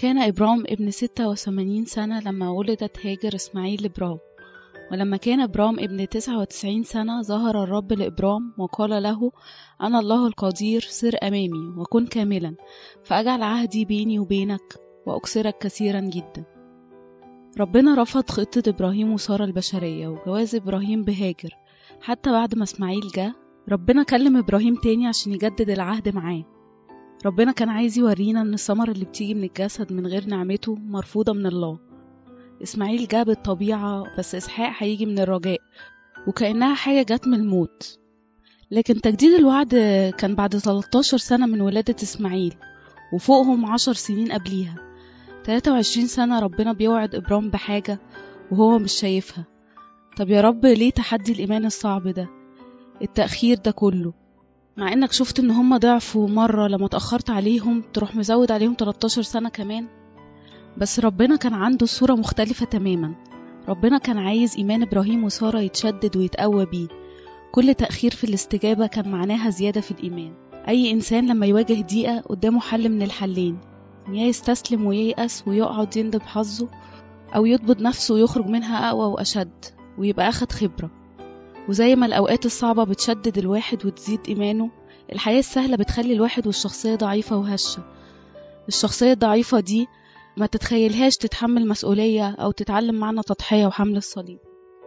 وكان إبرام ابن 86 سنة لما ولدت هاجر إسماعيل لإبرام. ولما كان إبرام ابن 99 سنة ظهر الرب لإبرام وقال له: أنا الله القدير، سر أمامي وكن كاملا، فأجعل عهدي بيني وبينك وأكثرك كثيرا جدا. ربنا رفض خطة إبراهيم وسارة البشرية وجواز إبراهيم بهاجر حتى بعد ما إسماعيل جه. ربنا كلم إبراهيم تاني عشان يجدد العهد معاه. ربنا كان عايز يورينا إن الثمرة اللي بتيجي من الجسد من غير نعمته مرفوضة من الله. إسماعيل جه بالطبيعة، بس إسحاق هيجي من الرجاء وكأنها حاجة جت من الموت. لكن تجديد الوعد كان بعد 13 سنة من ولادة إسماعيل، وفوقهم 10 سنين قبليها. 23 سنة ربنا بيوعد إبرام بحاجة وهو مش شايفها. طب يا رب ليه تحدي الإيمان الصعب ده؟ التأخير ده كله، مع إنك شفت إن هم ضعفوا مرة لما تأخرت عليهم تروح مزود عليهم 13 سنة كمان. بس ربنا كان عنده صورة مختلفة تماما. ربنا كان عايز إيمان إبراهيم وسارة يتشدد ويتقوى بيه. كل تأخير في الاستجابة كان معناها زيادة في الإيمان. أي إنسان لما يواجه ضيقة قدامه حل من الحلين: يا يستسلم وييأس ويقعد يندب حظه، أو يضبط نفسه ويخرج منها أقوى وأشد ويبقى أخد خبرة. وزي ما الأوقات الصعبة بتشدد الواحد وتزيد إيمانه، الحياة السهلة بتخلي الواحد والشخصية ضعيفة وهشة. الشخصية الضعيفة دي ما تتخيلهاش تتحمل مسؤولية أو تتعلم معنى تضحية وحمل الصليب.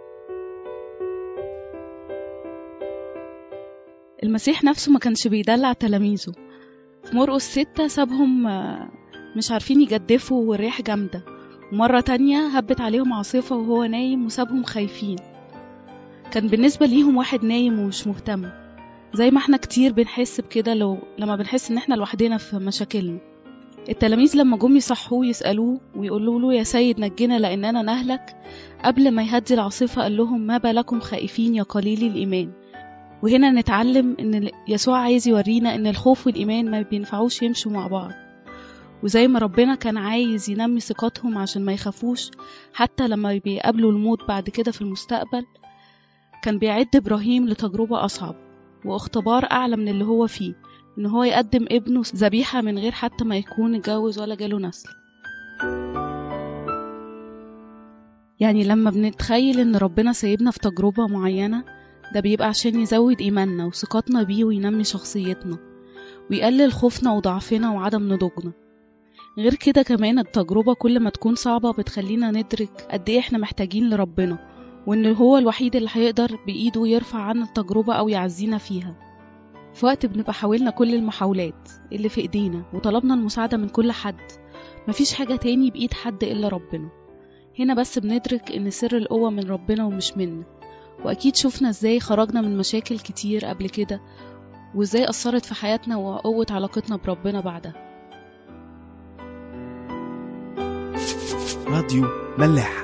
المسيح نفسه ما كانش بيدلع تلاميذه. في مرقس 6 سابهم مش عارفين يجدفوا والريح جامدة، ومرة تانية هبت عليهم عاصفة وهو نايم وسابهم خايفين. كان بالنسبة ليهم واحد نايم ومش مهتم، زي ما احنا كتير بنحس بكده لما بنحس ان احنا لوحدنا في مشاكلنا. التلاميذ لما جم يصحوه يسألوه ويقولوا له: يا سيد نجنا لأننا نهلك، قبل ما يهدي العاصفة قال لهم: ما بالكم خائفين يا قليلي الإيمان. وهنا نتعلم ان يسوع عايز يورينا ان الخوف والإيمان ما بينفعوش يمشوا مع بعض. وزي ما ربنا كان عايز ينمي ثقتهم عشان ما يخافوش حتى لما بيقابلوا الموت بعد كده في المستقبل، كان بيعد إبراهيم لتجربة أصعب واختبار أعلى من اللي هو فيه، إن هو يقدم ابنه ذبيحة من غير حتى ما يكون اتجوز ولا جاله نسل. يعني لما بنتخيل إن ربنا سايبنا في تجربة معينة، ده بيبقى عشان يزود إيماننا وثقتنا بيه وينمي شخصيتنا ويقلل خوفنا وضعفنا وعدم نضوجنا. غير كده كمان التجربة كل ما تكون صعبة بتخلينا ندرك قد إيه إحنا محتاجين لربنا، وإن هو الوحيد اللي هيقدر بإيده يرفع عنا التجربة أو يعزينا فيها. في وقت بنبقى حاولنا كل المحاولات اللي في إيدينا وطلبنا المساعدة من كل حد، مفيش حاجة تاني بإيد حد إلا ربنا. هنا بس بندرك إن سر القوة من ربنا ومش منا. وأكيد شفنا إزاي خرجنا من مشاكل كتير قبل كده، وإزاي أثرت في حياتنا وقوة علاقتنا بربنا بعدها. راديو ملاح.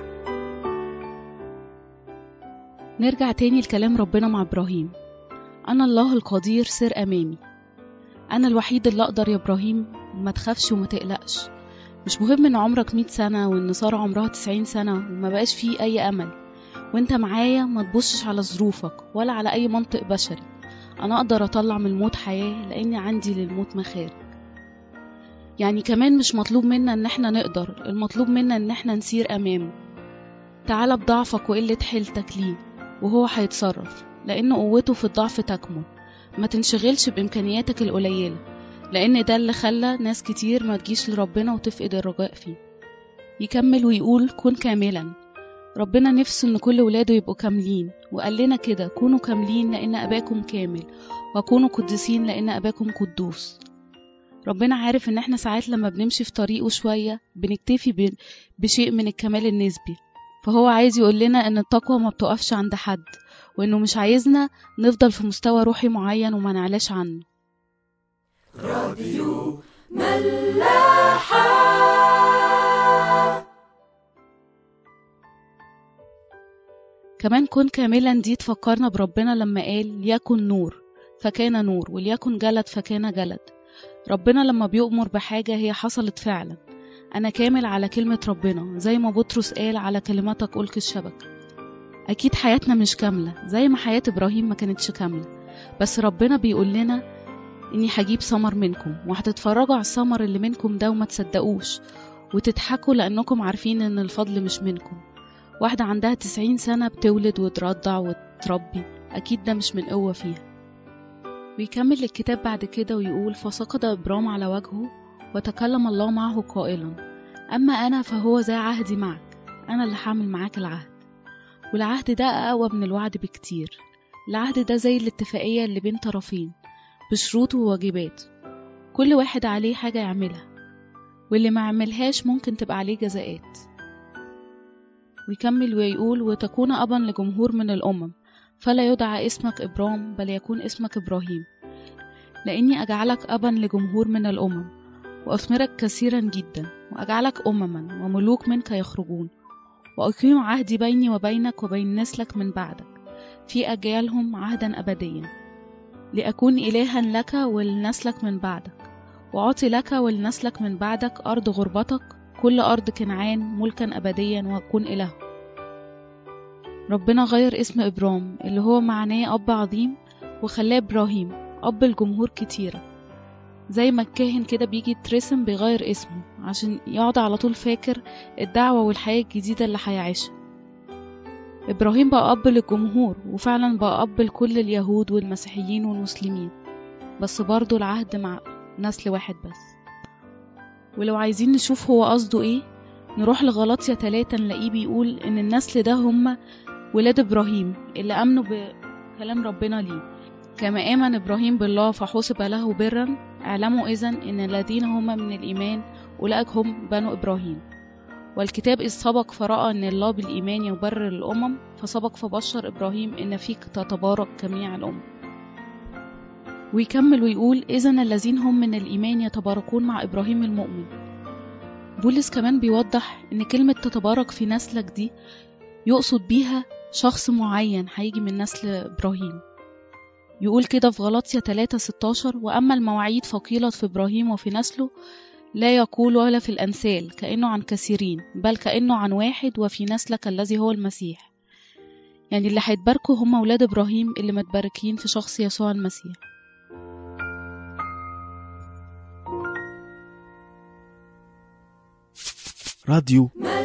نرجع تاني لكلام ربنا مع إبراهيم: أنا الله القدير، سر أمامي. أنا الوحيد اللي أقدر يا إبراهيم، ما تخافش وما تقلقش. مش مهم إن عمرك 100 سنة وإن سارة عمرها 90 سنة وما بقاش فيه أي أمل، وإنت معايا ما تبصش على ظروفك ولا على أي منطق بشري. أنا أقدر أطلع من الموت حياة لأني عندي للموت مخارج. يعني كمان مش مطلوب منا إن احنا نقدر، المطلوب منا إن احنا نسير أمامه. تعال بضعفك وقلة حيلتك ليه وهو هيتصرف، لأن قوته في الضعف تكمن. ما تنشغلش بإمكانياتك القليلة، لأن ده اللي خلى ناس كتير ما تجيش لربنا وتفقد الرجاء فيه. يكمل ويقول: كن كاملا. ربنا نفسه إن كل ولاده يبقوا كاملين، وقال لنا كده: كونوا كاملين لأن أباكم كامل، وكونوا قدسين لأن أباكم قدوس. ربنا عارف إن احنا ساعات لما بنمشي في طريقه شوية بنكتفي بشيء من الكمال النسبي، فهو عايز يقول لنا إن التقوى ما بتقفش عند حد، وإنه مش عايزنا نفضل في مستوى روحي معين وما نعلاش عنه. راديو ملاحة. كمان كن كاملا دي تفكرنا بربنا لما قال: ليكن نور فكان نور، وليكن جلد فكان جلد. ربنا لما بيؤمر بحاجة هي حصلت فعلا. أنا كامل على كلمة ربنا، زي ما بطرس قال: على كلماتك ألقي الشبكة. أكيد حياتنا مش كاملة زي ما حياة إبراهيم ما كانتش كاملة، بس ربنا بيقول لنا إني هجيب ثمر منكم، وهتتفرجوا على الثمر اللي منكم ده وما تصدقوش، وتضحكوا لأنكم عارفين إن الفضل مش منكم. واحدة عندها 90 سنة بتولد وترضع وتربي، أكيد ده مش من قوة فيها. ويكمل الكتاب بعد كده ويقول: فسقط إبرام على وجهه وتكلم الله معه قائلا: أما أنا فهو ذا عهدي معك، أنا اللي هعمل معاك العهد. والعهد ده أقوى من الوعد بكتير. العهد ده زي الاتفاقية اللي بين طرفين بشروط وواجبات، كل واحد عليه حاجة يعملها، واللي ما عملهاش ممكن تبقى عليه جزاءات. ويكمل ويقول: وتكون أبا لجمهور من الأمم، فلا يدعى اسمك إبرام بل يكون اسمك إبراهيم، لأني أجعلك أبا لجمهور من الأمم وأثمرك كثيرا جدا، وأجعلك أمما وملوك منك يخرجون، وأقيم عهدي بيني وبينك وبين نسلك من بعدك في أجيالهم عهدا أبديا، لأكون إلها لك ولنسلك من بعدك، وأعطي لك ولنسلك من بعدك أرض غربتك كل أرض كنعان ملكا أبديا وأكون إله. ربنا غير اسم إبرام اللي هو معناه أب عظيم وخلاه إبراهيم، أب الجمهور كتيرة. زي ما الكاهن كده بيجي يترسم بيغير اسمه عشان يقعد على طول فاكر الدعوة والحياة الجديدة اللي هيعيشها. إبراهيم بقى أب للجمهور، وفعلا بقى أب لكل اليهود والمسيحيين والمسلمين، بس برضو العهد مع نسل واحد بس. ولو عايزين نشوف هو قصده ايه، نروح لغلاطيا 3 نلاقيه بيقول ان النسل ده هم ولاد إبراهيم اللي آمنوا بكلام ربنا ليه، كما آمن إبراهيم بالله فحسب له برا. اعلموا إذن إن الذين هم من الإيمان أولئك هم بنو إبراهيم. والكتاب إذ سبق فرأى أن الله بالإيمان يبرر الأمم، فسبق فبشر إبراهيم إن فيك تتبارك جميع الأمم. ويكمل ويقول: إذن الذين هم من الإيمان يتباركون مع إبراهيم المؤمن. بولس كمان بيوضح إن كلمة تتبارك في نسلك دي يقصد بيها شخص معين هيجي من نسل إبراهيم. يقول كده في غلاطيا 3:16: وأما المواعيد فقيلت في إبراهيم وفي نسله، لا يقول ولا في الأنسال كأنه عن كثيرين، بل كأنه عن واحد، وفي نسلك الذي هو المسيح. يعني اللي هيتباركوا هم أولاد إبراهيم اللي متباركين في شخص يسوع المسيح. راديو